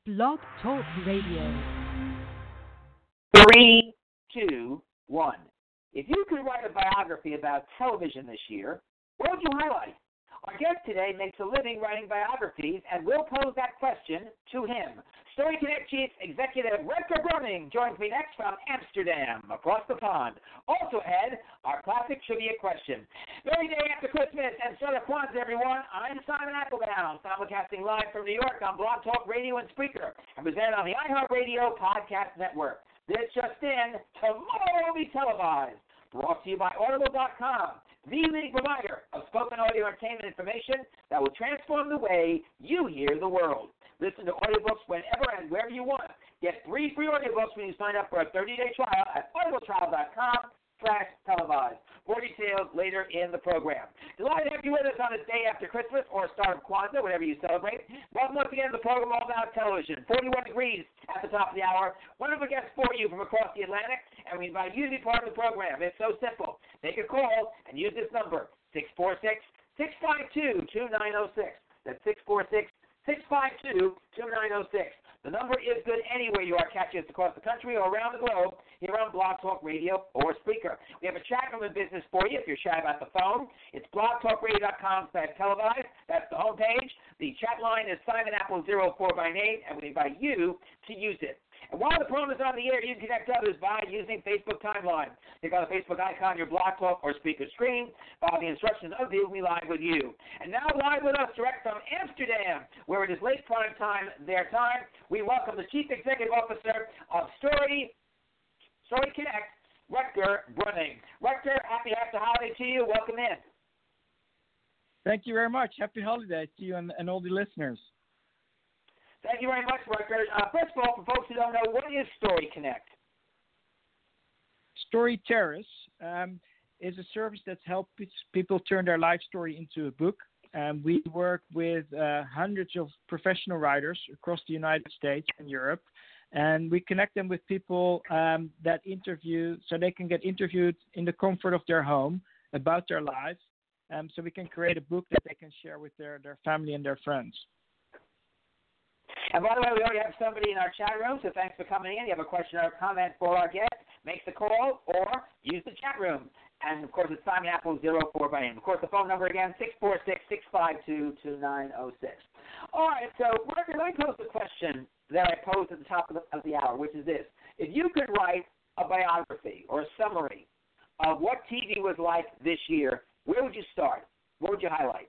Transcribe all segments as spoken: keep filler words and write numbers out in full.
Blog Talk Radio. Three, two, one. If you could write a biography about television this year, what would you highlight? Our guest today makes a living writing biographies, and we'll pose that question to him. Story Connect Chief Executive Rutger Bruning joins me next from Amsterdam, across the pond. Also ahead, our classic trivia question. Very day after Christmas and Solar Kwanzaa, everyone. I'm Simon Applebaum, simulcasting live from New York on Blog Talk Radio and Spreaker, and presented on the iHeartRadio Podcast Network. This just in, tomorrow will be televised. Brought to you by Audible dot com, the leading provider of spoken audio entertainment information that will transform the way you hear the world. Listen to audiobooks whenever and wherever you want. Get three free audiobooks when you sign up for a thirty-day trial at audible trial dot com slash televised. More details later in the program. Delighted to have you with us on this day after Christmas or start of Kwanzaa, whatever you celebrate. Welcome once again to the program all about television. forty-one degrees at the top of the hour. Wonderful guests for you from across the Atlantic, and we invite you to be part of the program. It's so simple. Make a call and use this number, six four six, six five two, two nine zero six. That's six four six, six five two, two nine zero six. The number is good anywhere you are catching us across the country or around the globe here on Blog Talk Radio or Spreaker. We have a chat room in business for you if you're shy about the phone. It's blog talk radio dot com slash televised. That's the homepage. The chat line is Simon Apple zero four by name, and we invite you to use it. And while the program is on the air, you can connect others by using Facebook Timeline. Click on the Facebook icon on your Blog Talk or Speaker screen. Follow the instructions of Viewing Me Live with you. And now live with us direct from Amsterdam, where it is late prime time, their time, we welcome the Chief Executive Officer of Story, Story Connect, Rutger Bruning. Rutger, happy after holiday to you. Welcome in. Thank you very much. Happy holidays to you and, and all the listeners. Thank you very much, Rutger. Uh, first of all, for folks who don't know, what is Story Connect? Story Terrace um, is a service that's helped people turn their life story into a book. Um, we work with uh, hundreds of professional writers across the United States and Europe, and we connect them with people um, that interview, so they can get interviewed in the comfort of their home about their lives, um, so we can create a book that they can share with their, their family and their friends. And by the way, we already have somebody in our chat room, so thanks for coming in. You have a question or a comment for our guest, make the call or use the chat room. And, of course, it's Simon Apple zero four by name. Of course, the phone number again, six four six, six five two, two nine zero six. All right, so Rutger, let me pose the question that I posed at the top of the, of the hour, which is this. If you could write a biography or a summary of what T V was like this year, where would you start? What would you highlight?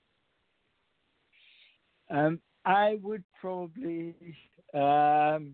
Um. I would probably um,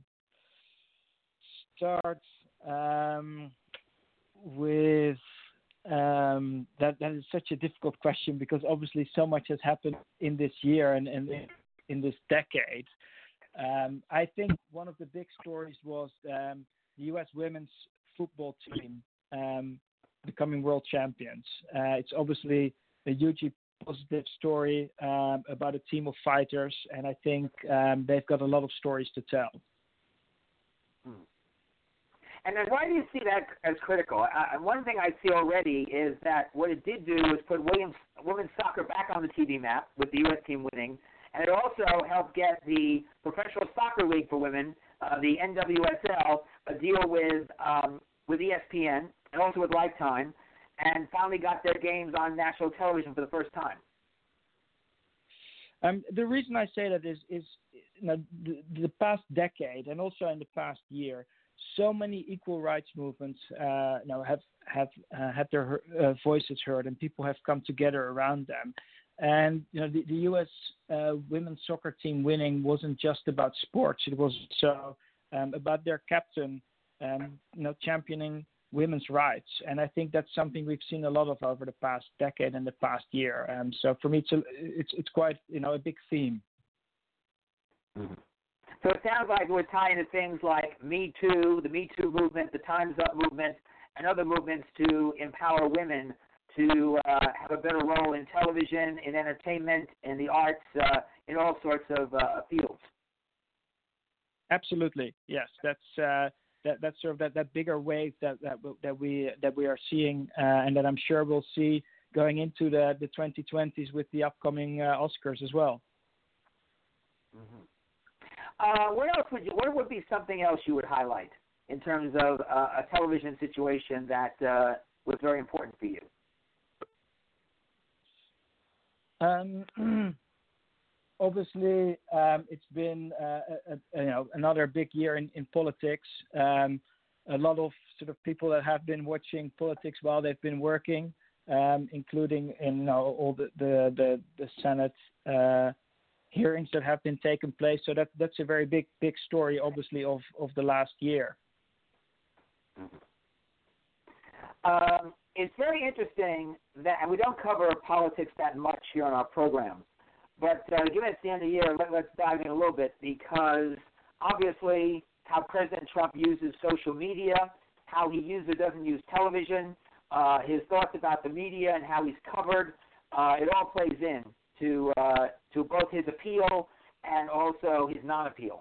start um, with um, that. That is such a difficult question because obviously so much has happened in this year and, and in this decade. Um, I think one of the big stories was um, the U S women's football team um, becoming world champions. Uh, it's obviously a hugely positive story um, about a team of fighters, and I think um, they've got a lot of stories to tell. Hmm. And then why do you see that as critical? Uh, one thing I see already is that what it did do was put Williams, women's soccer back on the T V map with the U S team winning, and it also helped get the Professional Soccer League for Women, uh, the N W S L, a deal with um, with E S P N and also with Lifetime, and finally got their games on national television for the first time. Um, the reason I say that is, is you know, the, the past decade and also in the past year, so many equal rights movements uh, you know, have have uh, had their uh, voices heard, and people have come together around them. And you know, the, the U S uh, women's soccer team winning wasn't just about sports; it was also um, about their captain, um, you know, championing women's rights, and I think that's something we've seen a lot of over the past decade and the past year. Um, so for me, it's a, it's it's quite you know a big theme. Mm-hmm. So it sounds like we're tying into things like Me Too, the Me Too movement, the Time's Up movement, and other movements to empower women to uh, have a better role in television, in entertainment, in the arts, uh, in all sorts of uh, fields. Absolutely, yes. That's. Uh, That, that's sort of that, that bigger wave that, that that we that we are seeing, uh, and that I'm sure we'll see going into the, the twenty twenties with the upcoming uh, Oscars as well. Mm-hmm. Uh, what else would you? What would be something else you would highlight in terms of uh, a television situation that uh, was very important for you? Um, obviously, um, it's been uh, a, a, you know another big year in, in politics. Um, a lot of sort of people that have been watching politics while they've been working, um, including in you know, all the the the, the Senate uh, hearings that have been taking place. So that that's a very big big story, obviously, of, of the last year. Um, it's very interesting that, and we don't cover politics that much here on our program, but uh, given it's the end of the year, let, let's dive in a little bit, because obviously how President Trump uses social media, how he uses or doesn't use television, uh, his thoughts about the media and how he's covered, uh, it all plays in to, uh, to both his appeal and also his non-appeal.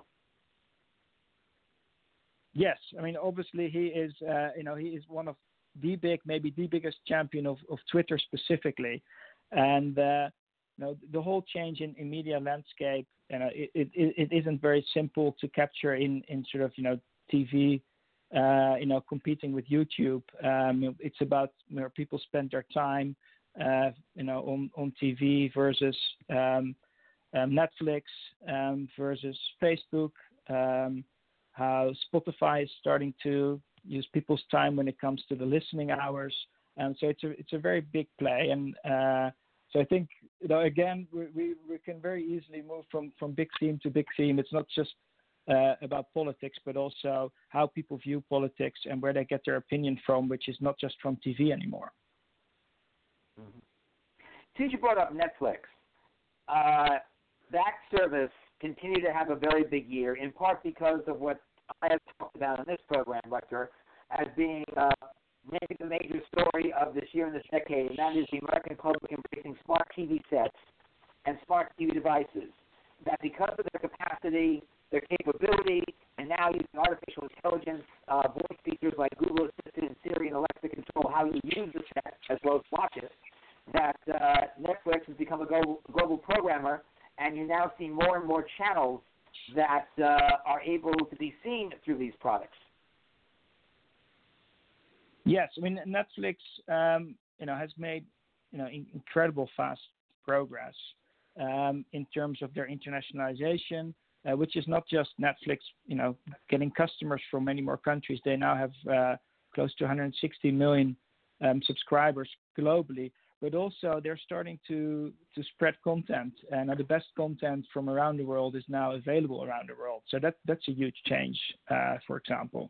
Yes, I mean, obviously he is, uh, you know, he is one of the big, maybe the biggest champion of, of Twitter specifically. And, uh, you know, the whole change in, in media landscape, you know, it, it, it isn't very simple to capture in, in sort of, you know, T V, uh, you know, competing with YouTube. Um, it's about where people spend their time, uh, you know, on, on T V versus um, um, Netflix um, versus Facebook, um, how Spotify is starting to use people's time when it comes to the listening hours. And so it's a, it's a very big play. And uh, so I think, you know, again, we, we, we can very easily move from, from big theme to big theme. It's not just uh, about politics, but also how people view politics and where they get their opinion from, which is not just from T V anymore. Mm-hmm. Since you brought up Netflix, uh, that service continued to have a very big year, in part because of what I have talked about in this program, Rutger, as being uh, maybe the major story of this year and this decade, and that is the American public embracing smart T V sets and smart T V devices, that because of their capacity, their capability, and now using artificial intelligence, uh, voice features like Google Assistant and Siri and Alexa control how you use the set as well as watch it, that uh, Netflix has become a global, global programmer, and you now see more and more channels that uh, are able to be seen through these products. Yes, I mean Netflix, um, you know, has made you know in- incredible fast progress um, in terms of their internationalization, uh, which is not just Netflix, you know, getting customers from many more countries. They now have uh, close to one hundred sixty million um, subscribers globally. But also they're starting to, to spread content, and uh, the best content from around the world is now available around the world. So that that's a huge change, uh, for example.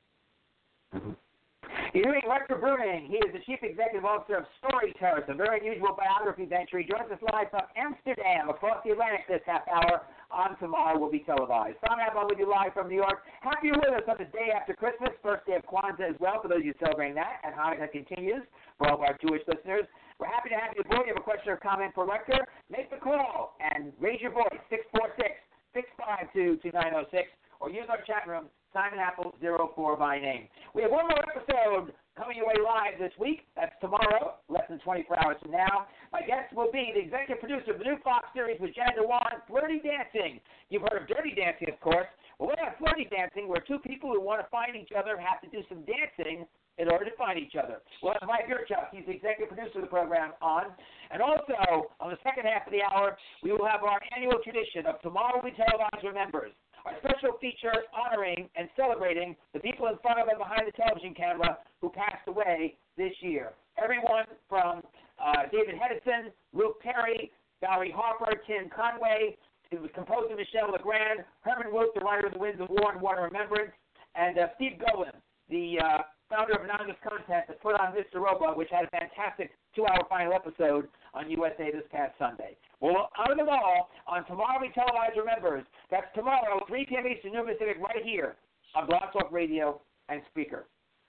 Mm-hmm. You're hearing Rutger Bruning. He is the Chief Executive Officer of Storytellers, a very unusual biography venture. He joins us live from Amsterdam, across the Atlantic this half hour. On Tomorrow will be televised. Simon Appel with you live from New York. Happy you're with us on the day after Christmas, first day of Kwanzaa as well, for those of you celebrating that, and Hanukkah continues for all of our Jewish listeners. We're happy to have you aboard. You have a question or comment for Rutger? Make the call and raise your voice, six four six, six five two, two nine zero six, or use our chat room, Simon Appel zero four by name. We have one more episode coming your way live this week. That's tomorrow, less than twenty-four hours from now. My guest will be the executive producer of the new Fox series with Jenna Dewan, Flirty Dancing. You've heard of Dirty Dancing, of course. Well, we have Flirty Dancing, where two people who want to find each other have to do some dancing in order to find each other. We'll have Mike Yurchuk, he's the executive producer of the program, on. And also, on the second half of the hour, we will have our annual tradition of Tomorrow We Televise Remembers, our special feature honoring and celebrating the people in front of and behind the television camera who passed away this year. Everyone from uh, David Hedison, Luke Perry, Valerie Harper, Tim Conway, to composer Michelle Legrand, Herman Wood, the writer of The Winds of War and Water Remembrance, and uh, Steve Golan, the uh, founder of Anonymous Content, that put on Mister Robo, which had a fantastic two-hour final episode on U S A this past Sunday. Well, honor them all on Tomorrow We Televise Remembers. That's tomorrow, three p.m. Eastern, noon Pacific, right here on Blog Talk Radio and Spreaker.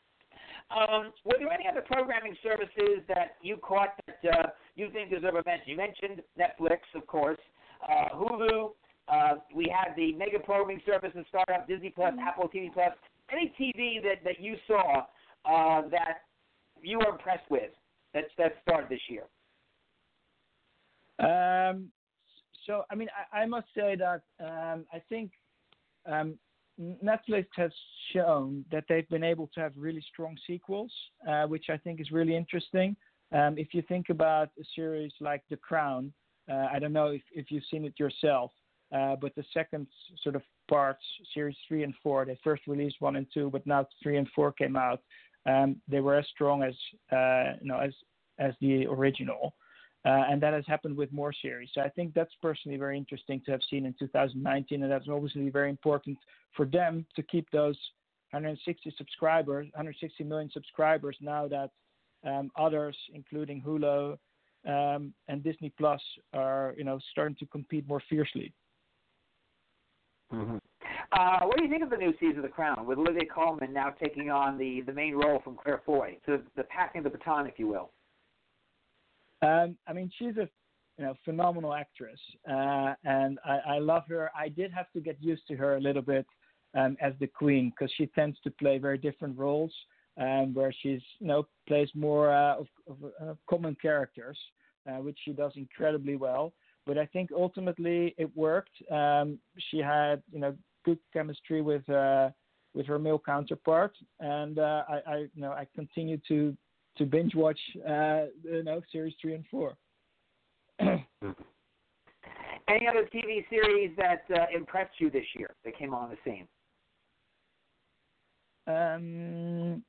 Um, were there any other programming services that you caught that uh, you think deserve a mention? You mentioned Netflix, of course, uh, Hulu. Uh, we had the mega programming services startup, Disney Plus, mm-hmm. Apple T V Plus. Any T V that, that you saw uh, that you were impressed with that, that started this year? Um, so, I mean, I, I must say that um, I think um, Netflix has shown that they've been able to have really strong sequels, uh, which I think is really interesting. Um, if you think about a series like The Crown, uh, I don't know if, if you've seen it yourself, uh, but the second sort of parts, series three and four, they first released one and two, but now three and four came out. Um, they were as strong as uh, you know as as the original. Uh, and that has happened with more series. So I think that's personally very interesting to have seen in two thousand nineteen, and that's obviously very important for them to keep those one hundred sixty subscribers, one hundred sixty million subscribers now that um, others, including Hulu um, and Disney Plus, are you know starting to compete more fiercely. Mm-hmm. Uh, what do you think of the new season of The Crown, with Olivia Colman now taking on the, the main role from Claire Foy, so the passing of the baton, if you will? Um, I mean, she's a you know phenomenal actress, uh, and I, I love her. I did have to get used to her a little bit um, as the Queen, because she tends to play very different roles, um, where she's you know plays more uh, of, of uh, common characters, uh, which she does incredibly well. But I think ultimately it worked. Um, she had you know good chemistry with uh, with her male counterpart, and uh, I, I you know I continue to. to binge watch, uh, you know, series three and four. Any other T V series that uh, impressed you this year that came on the scene? Um,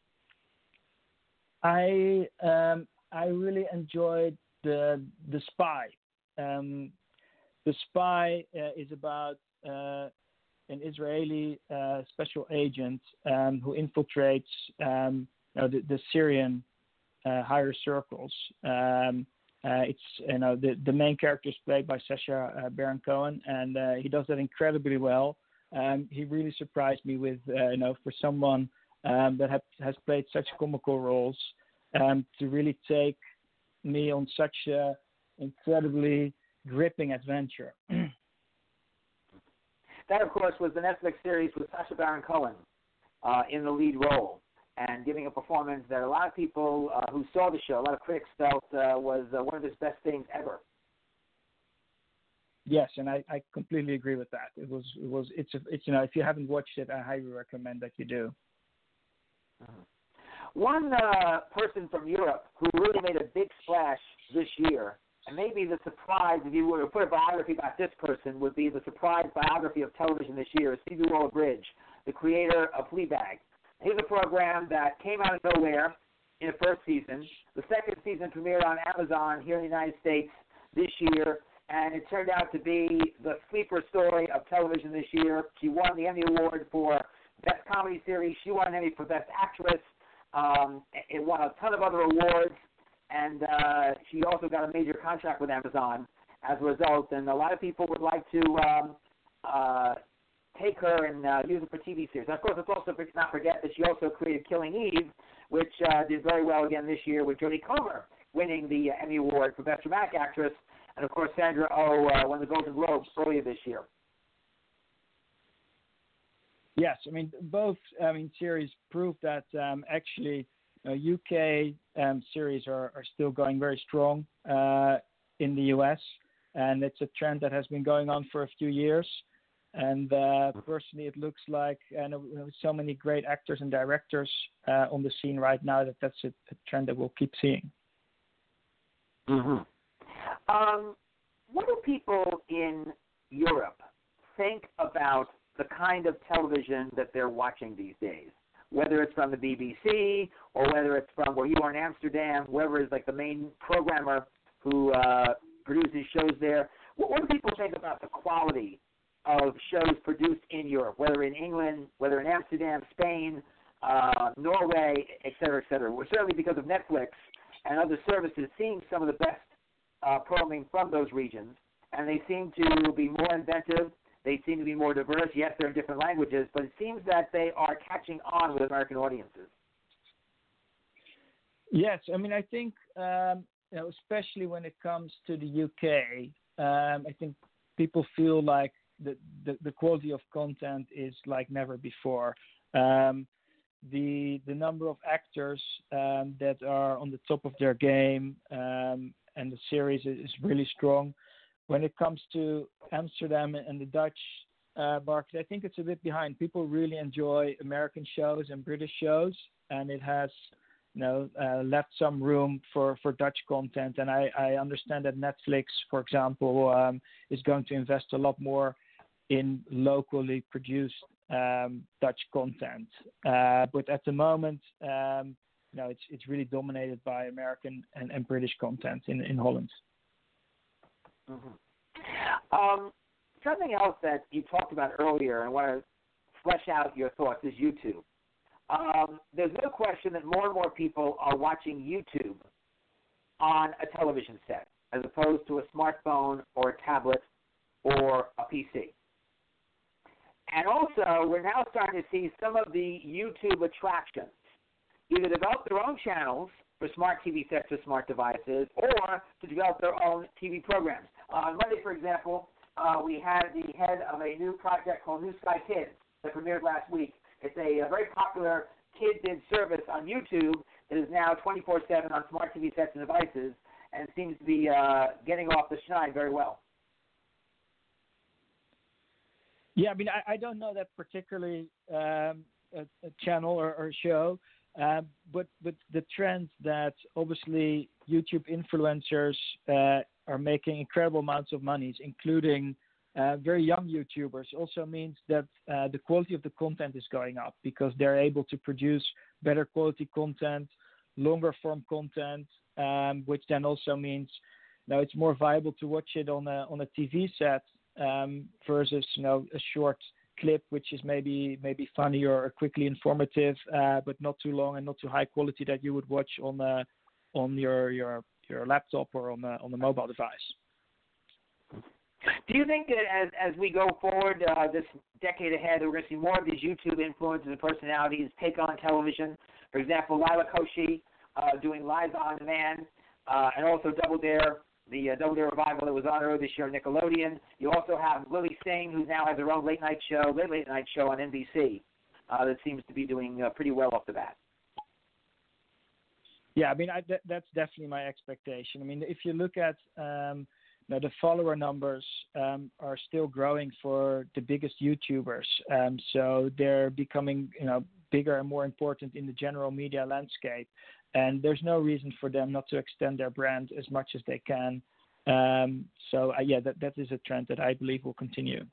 I um, I really enjoyed the the Spy. Um, the Spy uh, is about uh, an Israeli uh, special agent um, who infiltrates um, you know, the, the Syrian Uh, higher circles. Um, uh, it's you know the the main character is played by Sacha uh, Baron Cohen, and uh, he does that incredibly well. Um, he really surprised me with uh, you know for someone um, that have, has played such comical roles um, to really take me on such a incredibly gripping adventure. That, of course, was the Netflix series with Sacha Baron Cohen uh, in the lead role, and giving a performance that a lot of people uh, who saw the show, a lot of critics felt uh, was uh, one of his best things ever. Yes, and I, I completely agree with that. It was it was it's a, it's you know if you haven't watched it, I highly recommend that you do. Mm-hmm. One uh, person from Europe who really made a big splash this year, and maybe the surprise, if you were to put a biography about this person, would be the surprise biography of television this year, is Phoebe Waller-Bridge, the creator of Fleabag. Here's a program that came out of nowhere in the first season. The second season premiered on Amazon here in the United States this year, and it turned out to be the sleeper story of television this year. She won the Emmy Award for Best Comedy Series. She won an Emmy for Best Actress. Um, it won a ton of other awards, and uh, she also got a major contract with Amazon as a result. And a lot of people would like to um, uh, take her and uh, use it for T V series. And of course, let's also not forget that she also created Killing Eve, which uh, did very well again this year, with Jodie Comer winning the uh, Emmy Award for Best Dramatic Actress. And of course, Sandra Oh uh, won the Golden Globes earlier this year. Yes, I mean both. I mean series prove that um, actually uh, U K um, series are, are still going very strong uh, in the U S, and it's a trend that has been going on for a few years. And uh, personally, it looks like, and uh, with so many great actors and directors uh, on the scene right now, that that's a, a trend that we'll keep seeing. Mm-hmm. Um, what do people in Europe think about the kind of television that they're watching these days? Whether it's from the B B C or whether it's from where you are in Amsterdam, whoever is like the main programmer who uh, produces shows there. What, what do people think about the quality of shows produced in Europe, whether in England, whether in Amsterdam, Spain, uh, Norway, et cetera, et cetera? We're certainly, because of Netflix and other services, seeing some of the best uh, programming from those regions, and they seem to be more inventive. They seem to be more diverse. Yes, they're in different languages, but it seems that they are catching on with American audiences. Yes, I mean, I think, um, you know, especially when it comes to the U K, um, I think people feel like The, the, the quality of content is like never before. Um, the the number of actors um, that are on the top of their game um, and the series is, is really strong. When it comes to Amsterdam and the Dutch uh, market, I think it's a bit behind. People really enjoy American shows and British shows, and it has, you know, uh, left some room for, for Dutch content. And I, I understand that Netflix, for example, um, is going to invest a lot more in locally produced um, Dutch content. Uh, but at the moment, um, you know, it's it's really dominated by American and, and British content in, in Holland. Mm-hmm. Um, something else that you talked about earlier, and I want to flesh out your thoughts, is YouTube. Um, there's no question that more and more people are watching YouTube on a television set as opposed to a smartphone or a tablet or a P C. And also, we're now starting to see some of the YouTube attractions either develop their own channels for smart T V sets or smart devices, or to develop their own T V programs. Uh, on Monday, for example, uh, we had the head of a new project called New Sky Kids that premiered last week. It's a, a very popular kid-vid service on YouTube that is now twenty-four seven on smart T V sets and devices, and seems to be uh, getting off the shine very well. Yeah, I mean, I, I don't know that particularly um, a, a channel or, or show, uh, but but the trend that obviously YouTube influencers uh, are making incredible amounts of money, including uh, very young YouTubers, also means that uh, the quality of the content is going up because they're able to produce better quality content, longer form content, um, which then also means now it's more viable to watch it on a on a T V set. Um, versus, you know, a short clip, which is maybe maybe funny or quickly informative, uh, but not too long and not too high quality that you would watch on uh, on your your your laptop or on a, on a mobile device. Do you think that as as we go forward uh, this decade ahead, we're going to see more of these YouTube influencers and personalities take on television? For example, Lila Koshy uh, doing live on demand, uh, and also Double Dare. The uh, Double Dare Revival that was on earlier this year on Nickelodeon. You also have Lily Singh, who now has her own late night show, late late night show on N B C, uh, that seems to be doing uh, pretty well off the bat. Yeah, I mean, I, that, that's definitely my expectation. I mean, if you look at um, you know, the follower numbers um, are still growing for the biggest YouTubers, um, so they're becoming, you know, bigger and more important in the general media landscape. And there's no reason for them not to extend their brand as much as they can. Um, so, uh, yeah, that, that is a trend that I believe will continue.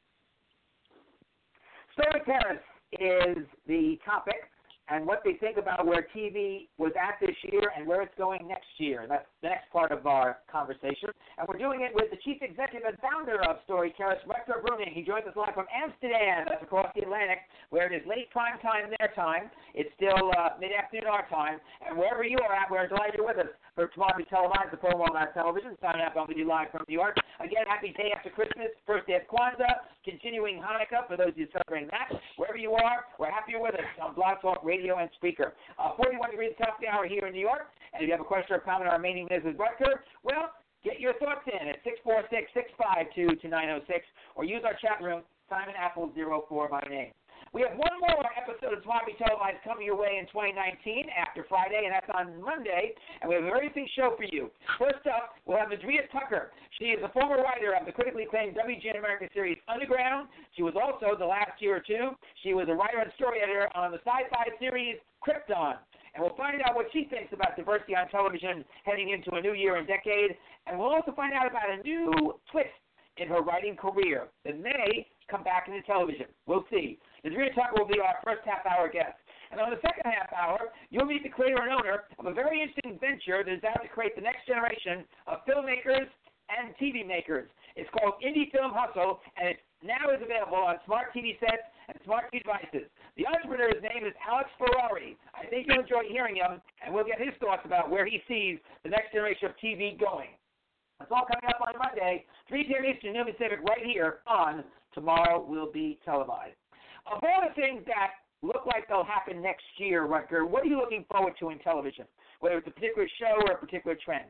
Story Terrace is the topic, and what they think about where T V was at this year and where it's going next year. And that's the next part of our conversation. And we're doing it with the chief executive and founder of Story Terrace, Rutger Bruning. He joins us live from Amsterdam. That's across the Atlantic, where it is late prime time their time. It's still uh, mid-afternoon our time. And wherever you are at, we're delighted you're with us for tomorrow we televise the promo on our television. Signing up on Video Live from New York. Again, happy day after Christmas, first day of Kwanzaa, continuing Hanukkah for those of you celebrating that. Wherever you are, we're happy you're with us on Blog Talk Radio and Speaker. Uh, forty-one degrees top of the hour here in New York. And if you have a question or comment on our remaining minutes with Rutger, well, get your thoughts in at six four six, six five two, two nine zero six or use our chat room, Simon Apple zero four by name. We have one more episode of Smart Televised coming your way in twenty nineteen after Friday, and that's on Monday. And we have a very big show for you. First up, we'll have Adria Tucker. She is a former writer of the critically acclaimed W G N American series Underground. She was also, the last year or two, she was a writer and story editor on the sci-fi series Krypton. And we'll find out what she thinks about diversity on television heading into a new year and decade. And we'll also find out about a new twist in her writing career that may come back into television. We'll see. Adria Tucker will be our first half-hour guest. And on the second half hour, you'll meet the creator and owner of a very interesting venture that is out to create the next generation of filmmakers and T V makers. It's called Indie Film Hustle, and it now is available on smart T V sets and smart T V devices. The entrepreneur's name is Alex Ferrari. I think you'll enjoy hearing him, and we'll get his thoughts about where he sees the next generation of T V going. It's all coming up on Monday, three p.m. Eastern, noon Pacific, right here on Tomorrow Will Be Televised. Of all the things that look like they'll happen next year, Rutger, what are you looking forward to in television, whether it's a particular show or a particular trend?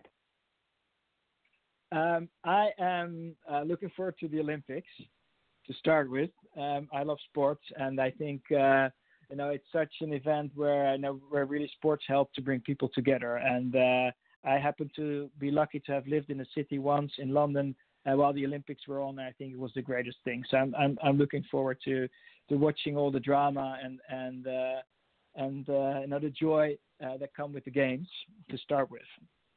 Um, I am uh, looking forward to the Olympics to start with. Um, I love sports, and I think uh, you know it's such an event where I know where really sports help to bring people together. And uh, I happen to be lucky to have lived in a city once in London uh, while the Olympics were on. I think it was the greatest thing. So I'm I'm, I'm looking forward to, to watching all the drama and and uh, and uh, you know, the joy uh, that come with the games to start with.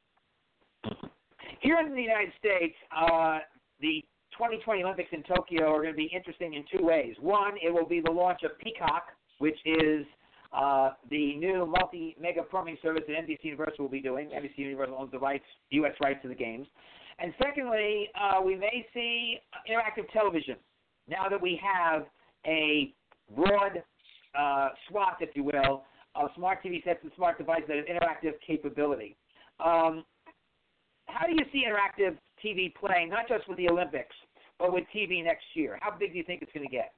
Here in the United States, uh, the twenty twenty Olympics in Tokyo are going to be interesting in two ways. One, it will be the launch of Peacock, which is uh, the new multi-mega programming service that N B C Universal will be doing. N B C Universal owns the rights, U S rights to the games. And secondly, uh, we may see interactive television now that we have a broad uh, swath, if you will, of smart T V sets and smart devices that have interactive capability. Um, how do you see interactive T V playing, not just with the Olympics, but with T V next year? How big do you think it's going to get?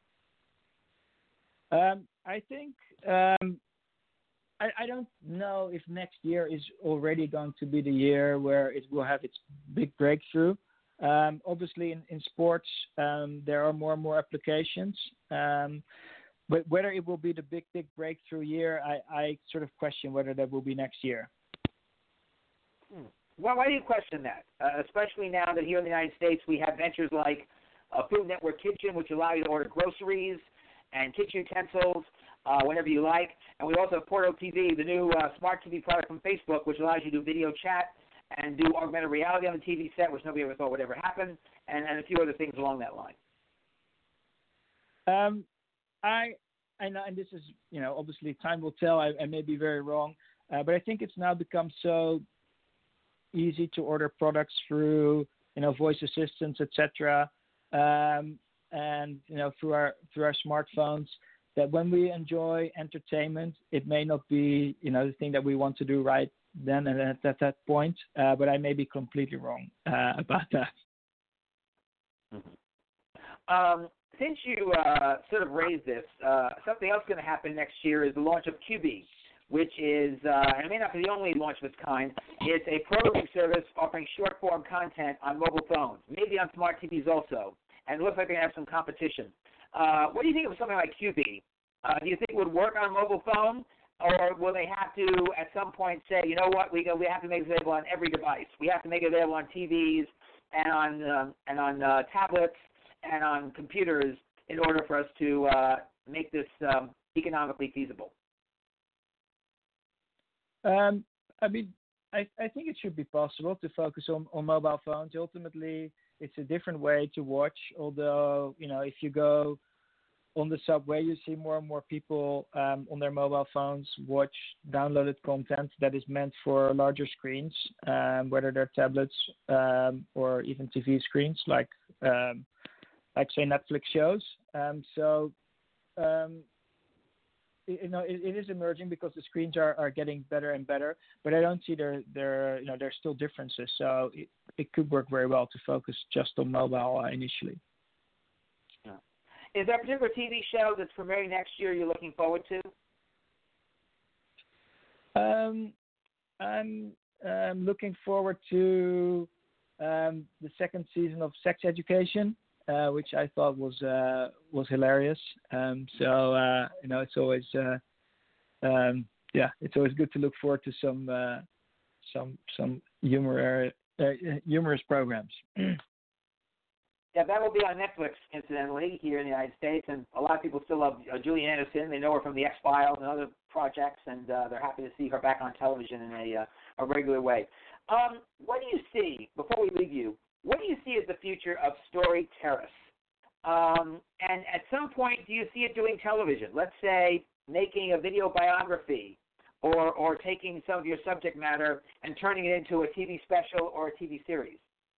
Um, I think um, I, I don't know if next year is already going to be the year where it will have its big breakthrough. Um, obviously, in, in sports, um, there are more and more applications. Um, but whether it will be the big, big breakthrough year, I, I sort of question whether that will be next year. Hmm. Well, why do you question that? Uh, especially now that here in the United States we have ventures like uh, Food Network Kitchen, which allow you to order groceries and kitchen utensils uh, whenever you like. And we also have Porto T V, the new uh, smart T V product from Facebook, which allows you to do video chat and do augmented reality on the T V set, which nobody ever thought would ever happen, and, and a few other things along that line. Um, I, I know, and this is, you know, obviously time will tell. I, I may be very wrong, uh, but I think it's now become so easy to order products through, you know, voice assistants, et cetera, um, and you know, through our through our smartphones, that when we enjoy entertainment, it may not be, you know, the thing that we want to do right then and at, at that point. Uh, but I may be completely wrong uh, about that. Mm-hmm. Um, since you uh, sort of raised this, uh, something else going to happen next year is the launch of Q B, which is, uh, and it may not be the only launch of its kind. It's a programming service offering short-form content on mobile phones, maybe on smart T Vs also. And it looks like they're going to have some competition. Uh, what do you think of something like Q B? Uh, do you think it would work on a mobile phone, or will they have to at some point say, you know what, we go, we have to make it available on every device. We have to make it available on T Vs and on um, and on uh, tablets and on computers in order for us to uh, make this um, economically feasible? Um, I mean, I, I think it should be possible to focus on, on mobile phones. Ultimately, it's a different way to watch, although, you know, if you go on the subway, you see more and more people um, on their mobile phones watch downloaded content that is meant for larger screens, um, whether they're tablets um, or even T V screens, like, um, like say, Netflix shows. Um, so, um, you know, it, it is emerging because the screens are, are getting better and better, but I don't see there, there, you know, there's still differences. So it, it could work very well to focus just on mobile uh, initially. Yeah. Is there a particular T V show that's premiering next year you're looking forward to? Um, I'm um, looking forward to um, the second season of Sex Education. Uh, which I thought was uh, was hilarious. Um, so uh, you know, it's always uh, um, yeah, it's always good to look forward to some uh, some some humor uh, humorous programs. Yeah, that will be on Netflix, incidentally, here in the United States, and a lot of people still love uh, Gillian Anderson. They know her from the X-Files and other projects, and uh, they're happy to see her back on television in a uh, a regular way. Um, what do you see, before we leave you, what do you see as the future of Story Terrace? Um, and at some point, do you see it doing television? Let's say making a video biography or, or taking some of your subject matter and turning it into a T V special or a T V series.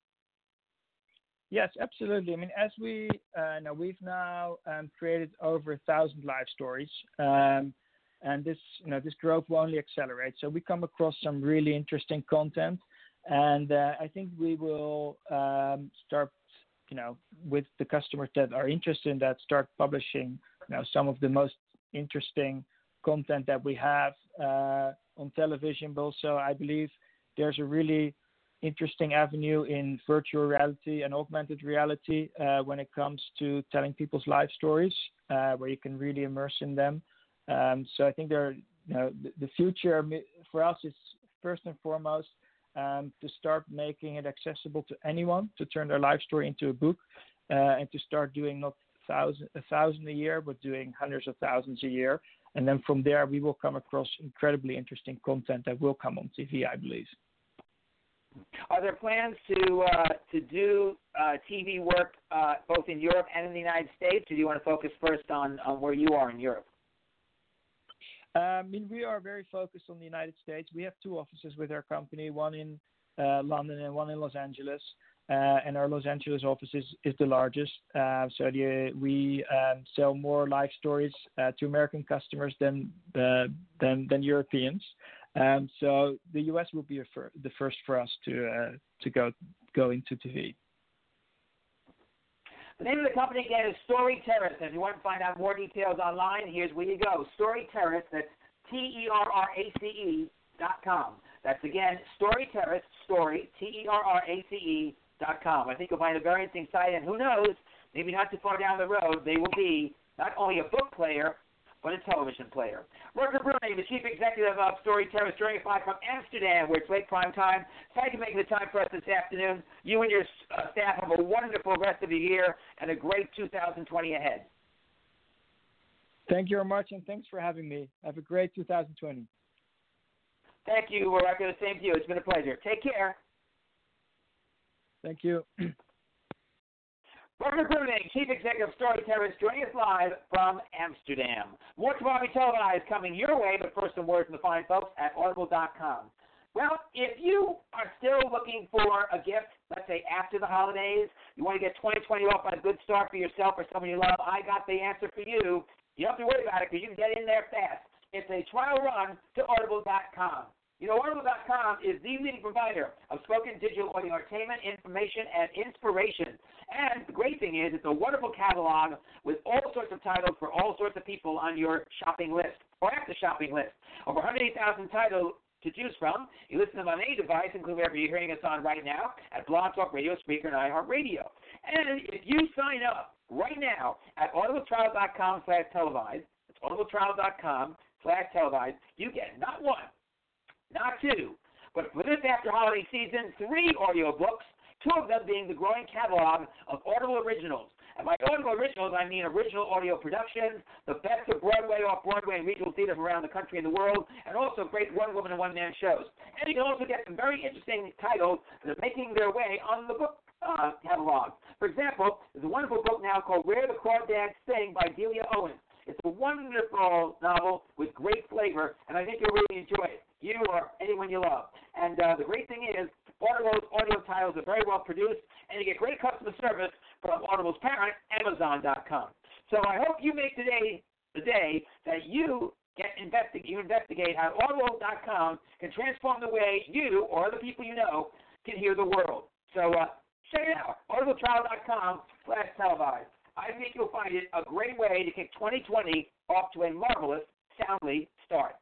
Yes, absolutely. I mean, as we uh, know, we've now um, created over a thousand live stories, um, and this, you know, this growth will only accelerate. So we come across some really interesting content. And uh, I think we will um, start, you know, with the customers that are interested in that, start publishing, you know, some of the most interesting content that we have uh, on television. But also, I believe there's a really interesting avenue in virtual reality and augmented reality uh, when it comes to telling people's life stories, uh, where you can really immerse in them. Um, so I think there, you know, the, the future for us is first and foremost um, to start making it accessible to anyone to turn their life story into a book, uh, and to start doing not thousand, a thousand a year, but doing hundreds of thousands a year. And then from there, we will come across incredibly interesting content that will come on T V, I believe. Are there plans to uh, to do uh, T V work uh, both in Europe and in the United States, or do you want to focus first on, on where you are in Europe? Um, I mean, we are very focused on the United States. We have two offices with our company, one in uh, London and one in Los Angeles. Uh, and our Los Angeles office is, is the largest. Uh, so the, we um, sell more life stories uh, to American customers than uh, than, than Europeans. Um, so the U S will be a fir- the first for us to uh, to go go into T V. The name of the company again is Story Terrace. If you want to find out more details online, here's where you go. Story Terrace, that's T E R R A C E dot com. That's again Story Terrace, Story, T E R R A C E dot com. I think you'll find a very interesting site, and who knows, maybe not too far down the road, they will be not only a book player, but a television player. Rutger Bruning, the Chief Executive of Story Terrace, joining us live from Amsterdam, where it's late prime time. Thank you for making the time for us this afternoon. You and your uh, staff have a wonderful rest of the year and a great two thousand twenty ahead. Thank you very much, and thanks for having me. Have a great two thousand twenty. Thank you, Rutger. The same to you. It's been a pleasure. Take care. Thank you. Rutger Bruning, Chief Executive of Story Terrace, joining us live from Amsterdam. More Tomorrow Be Televised coming your way, but first some words from the fine folks at audible dot com. Well, if you are still looking for a gift, let's say after the holidays, you want to get twenty twenty off on a good start for yourself or someone you love, I got the answer for you. You don't have to worry about it because you can get in there fast. It's a trial run to audible dot com. You know, audible dot com is the leading provider of spoken digital audio entertainment, information, and inspiration. And the great thing is it's a wonderful catalog with all sorts of titles for all sorts of people on your shopping list or at the shopping list. Over one hundred eight thousand titles to choose from. You listen to them on any device, including wherever you're hearing us on right now, at Blog Talk Radio, Spreaker, and iHeartRadio. And if you sign up right now at audible trial dot com slash televised, it's audible trial dot com slash televised, you get not one, not two, but for this after holiday season, three audiobooks, two of them being the growing catalog of Audible Originals. And by Audible Originals, I mean original audio productions, the best of Broadway, off-Broadway, and regional theater from around the country and the world, and also great one-woman and one-man shows. And you can also get some very interesting titles that are making their way on the book uh, catalog. For example, there's a wonderful book now called Where the Crawdads Sing by Delia Owens. It's a wonderful novel with great flavor, and I think you'll really enjoy it, you or anyone you love. And uh, the great thing is, Audible's audio titles are very well produced, and you get great customer service from Audible's parent, Amazon dot com. So I hope you make today the day that you get investigate, you investigate how Audible dot com can transform the way you or other people you know can hear the world. So uh, check it out, audible trial dot com slash televised. I think you'll find it a great way to kick twenty twenty off to a marvelous, soundly start.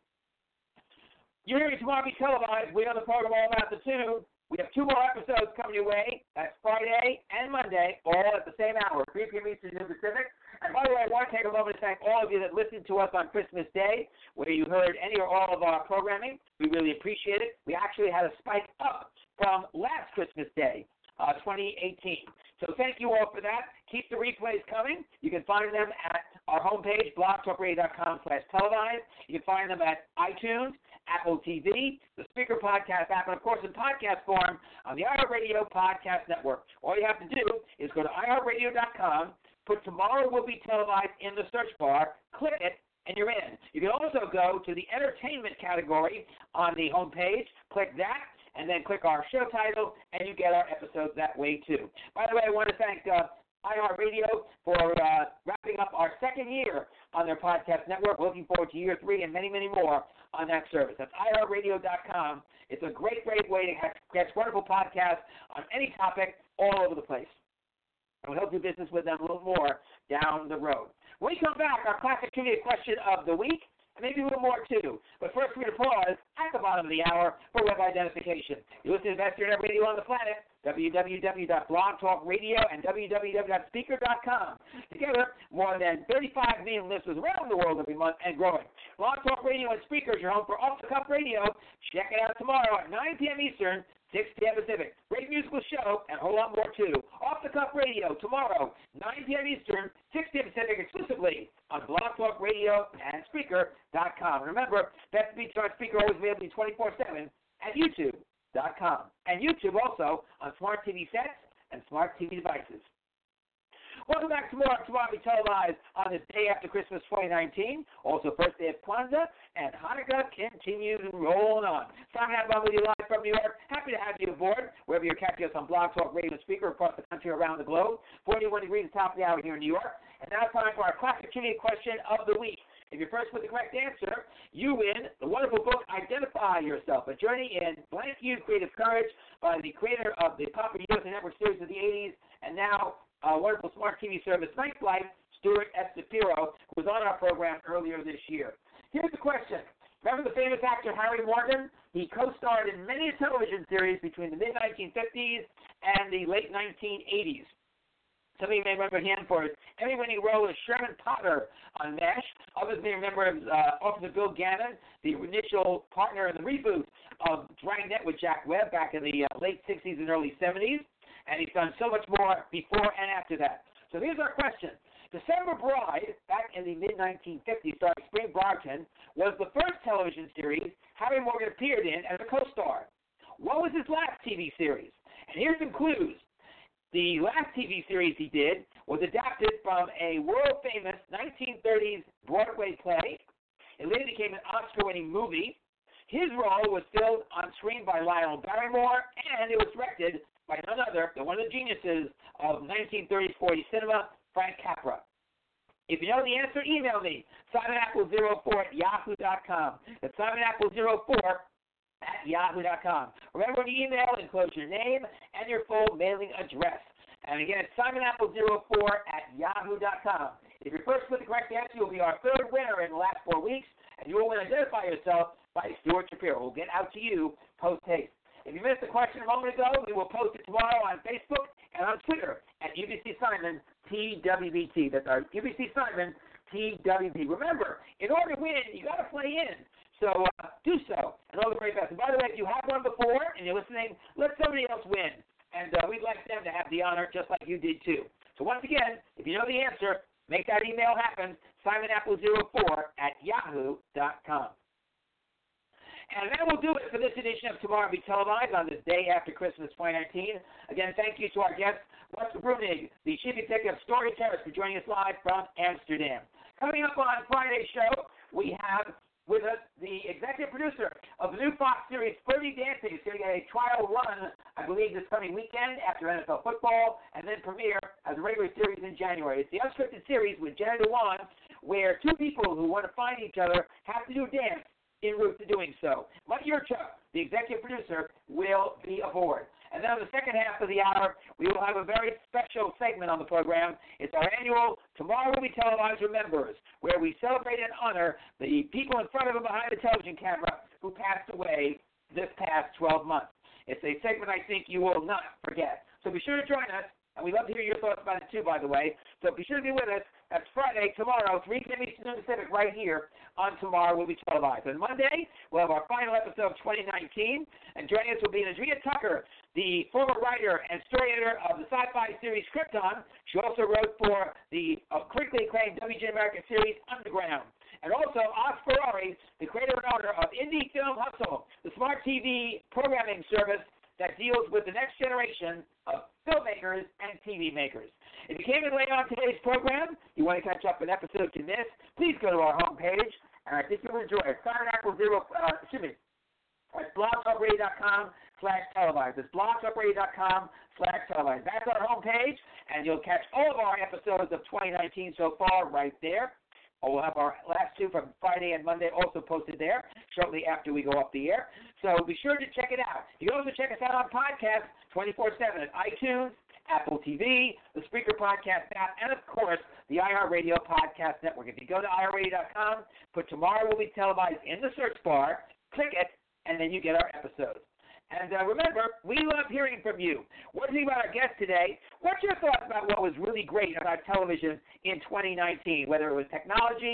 You're hearing Tomorrow Be Televised. We on the program All About the Two. We have two more episodes coming your way. That's Friday and Monday, all at the same hour, three p.m. Eastern and Pacific. And by the way, I want to take a moment to thank all of you that listened to us on Christmas Day, whether you heard any or all of our programming. We really appreciate it. We actually had a spike up from last Christmas Day, uh, twenty eighteen. So thank you all for that. Keep the replays coming. You can find them at our homepage, blog talk radio dot com slash televised. You can find them at iTunes, Apple T V, the Speaker Podcast app, and, of course, in podcast form on the iHeartRadio Podcast Network. All you have to do is go to i heart radio dot com, put Tomorrow Will Be Televised in the search bar, click it, and you're in. You can also go to the entertainment category on the homepage, click that, and then click our show title, and you get our episodes that way, too. By the way, I want to thank uh, iHeartRadio for uh, wrapping up our second year on their podcast network. Looking forward to year three and many, many more on that service. That's i heart radio dot com. It's a great, great way to catch wonderful podcasts on any topic all over the place. And we'll help do business with them a little more down the road. When we come back, our classic trivia question of the week, and maybe a little more, too. But first, we're going to pause at the bottom of the hour for web identification. You listen to the best internet radio on the planet, w w w dot blog talk radio and w w w dot speaker dot com. Together, more than thirty-five million listeners around the world every month and growing. Blog Talk Radio and Speaker is your home for off-the-cuff radio. Check it out tomorrow at nine p.m. Eastern, six p.m. Pacific. Great musical show and a whole lot more, too. Off the Cuff Radio tomorrow, nine p.m. Eastern, six p.m. Pacific, exclusively on Blog Talk Radio and Spreaker dot com. Remember, Best Beats on Spreaker always available twenty-four seven at YouTube dot com. And YouTube also on smart T V sets and smart T V devices. Welcome back to more Tomorrow We Televised on the day after Christmas twenty nineteen. Also, first day of Kwanzaa, and Hanukkah continues rolling on. Simon Applebaum with you live from New York. Happy to have you aboard, wherever you're catching us on Blog Talk Radio and Speaker across the country, around the globe. forty-one degrees at the top of the hour here in New York. And now time for our classic trivia question of the week. If you're first with the correct answer, you win the wonderful book, Identify Yourself, A Journey in Blank You Creative Courage by the creator of the popular U S A Network series of the eighties, and now a wonderful smart T V service, Night Flight, Stuart S. DePiro, who was on our program earlier this year. Here's the question. Remember the famous actor Harry Morgan? He co-starred in many television series between the mid nineteen fifties and the late nineteen eighties. Some of you may remember him for his Emmy-winning role as Sherman Potter on MASH. Others may remember him as uh, Officer Bill Gannon, the initial partner in the reboot of Dragnet with Jack Webb back in the uh, late sixties and early seventies. And he's done so much more before and after that. So here's our question. December Bride, back in the mid nineteen fifties, starring Spring Barton, was the first television series Harry Morgan appeared in as a co-star. What was his last T V series? And here's some clues. The last T V series he did was adapted from a world-famous nineteen thirties Broadway play. It later became an Oscar-winning movie. His role was filled on screen by Lionel Barrymore, and it was directed by none other than one of the geniuses of nineteen thirties forties cinema, Frank Capra. If you know the answer, email me, simon apple zero four at yahoo dot com. That's simon apple zero four at yahoo dot com. Remember, when you email, enclose your name and your full mailing address. And again, it's simon apple zero four at yahoo dot com. If you're first with the correct answer, you'll be our third winner in the last four weeks, and you will identify yourself by Stuart Shapiro. We'll get out to you post-haste. If you missed the question a moment ago, we will post it tomorrow on Facebook and on Twitter at U B C Simon T W B T. That's our U B C Simon T W B. Remember, in order to win, you got to play in. So uh, do so, and all the very best. And by the way, if you have won before and you're listening, let somebody else win. And uh, we'd like them to have the honor just like you did too. So once again, if you know the answer, make that email happen, simon apple zero four at yahoo dot com. And that will do it for this edition of Tomorrow Be Televised on this day after Christmas twenty nineteen. Again, thank you to our guest, Russ Brunig, the Chief Executive of Story Terrace, for joining us live from Amsterdam. Coming up on Friday's show, we have with us the executive producer of the new Fox series, Dirty Dancing. It's going to get a trial run, I believe, this coming weekend after N F L football, and then premiere as a regular series in January. It's the unscripted series with Jenna Dewan, where two people who want to find each other have to do a dance en route to doing so. Mike Yurchuk, the executive producer, will be aboard. And then in the second half of the hour, we will have a very special segment on the program. It's our annual Tomorrow We Televise Remembers, where we celebrate and honor the people in front of and behind the television camera who passed away this past twelve months. It's a segment I think you will not forget. So be sure to join us, and we'd love to hear your thoughts about it too, by the way. So be sure to be with us. That's Friday, tomorrow, three p.m. Eastern Pacific, right here on Tomorrow Will Be Televised. And Monday, we'll have our final episode of twenty nineteen, and joining us will be Andrea Tucker, the former writer and story editor of the sci-fi series Krypton. She also wrote for the uh, critically acclaimed W G N American series Underground. And also, Oz Ferrari, the creator and owner of Indie Film Hustle, the smart T V programming service that deals with the next generation of filmmakers and T V makers. If you came in late on today's program, you want to catch up an episode you missed, please go to our homepage, and I think you'll enjoy it. Simon Apple Zero, uh, excuse me, at blog talk radio dot com slash televised. It's blog talk radio dot com slash televised. That's our homepage, and you'll catch all of our episodes of twenty nineteen so far right there. Or we'll have our last two from Friday and Monday also posted there shortly after we go off the air. So be sure to check it out. You can also check us out on podcast twenty-four seven at iTunes, Apple T V, the Spreaker Podcast app, and, of course, the iHeartRadio Podcast Network. If you go to i heart radio dot com, put Tomorrow Will Be Televised in the search bar, click it, and then you get our episodes. And uh, remember, we love hearing from you. What do you think about our guest today? What's your thoughts about what was really great about television in twenty nineteen, whether it was technology,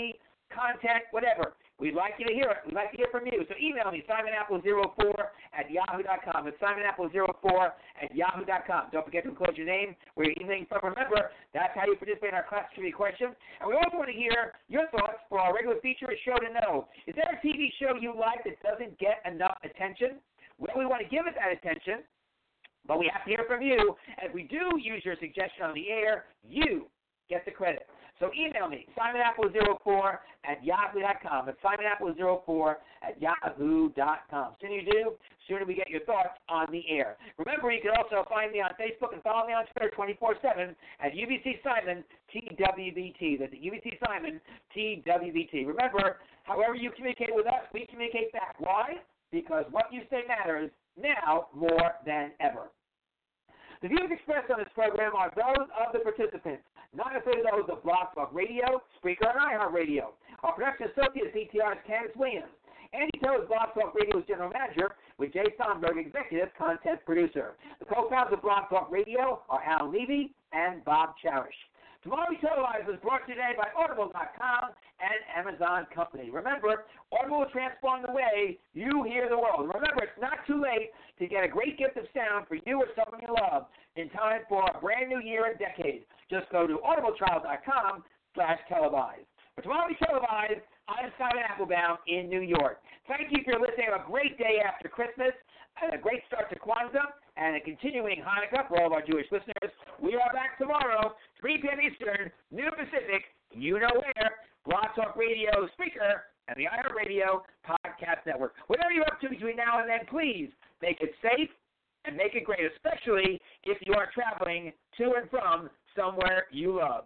content, whatever. We'd like you to hear it. We'd like to hear from you. So email me, simon apple zero four at yahoo dot com. It's simon apple zero four at yahoo dot com. Don't forget to enclose your name, where you're emailing from. Remember, that's how you participate in our class trivia question. And we also want to hear your thoughts for our regular feature show to know. Is there a T V show you like that doesn't get enough attention? Well, we want to give it that attention, but we have to hear from you. As we do use your suggestion on the air, you get the credit. So email me, simon apple zero four at yahoo dot com. It's simon apple zero four at yahoo dot com. Sooner you do, sooner we get your thoughts on the air. Remember, you can also find me on Facebook and follow me on Twitter twenty-four seven at U B C Simon T W B T. That's at U B C Simon T W B T. Remember, however you communicate with us, we communicate back. Why? Because what you say matters now more than ever. The views expressed on this program are those of the participants, not necessarily those of Blog Talk Radio, Spreaker, and iHeartRadio. Our production associate is C T R's Candace Williams. Andy Toe is Blog Talk Radio's general manager, with Jay Sonberg, executive content producer. The co-founders of Blog Talk Radio are Al Levy and Bob Cherish. Tomorrow We Televise was brought to you today by Audible dot com and Amazon Company. Remember, Audible will transform the way you hear the world. Remember, it's not too late to get a great gift of sound for you or someone you love in time for a brand new year and decade. Just go to audible trial dot com slash televise. For Tomorrow We Televise, I'm Simon Applebaum in New York. Thank you for listening. Have a great day after Christmas, and a great start to Kwanzaa, and a continuing Hanukkah for all of our Jewish listeners. We are back tomorrow, three p.m. Eastern, noon Pacific, you know where, Blog Talk Radio, Spreaker, and the iHeartRadio Podcast Network. Whatever you're up to between now and then, please make it safe and make it great, especially if you are traveling to and from somewhere you love.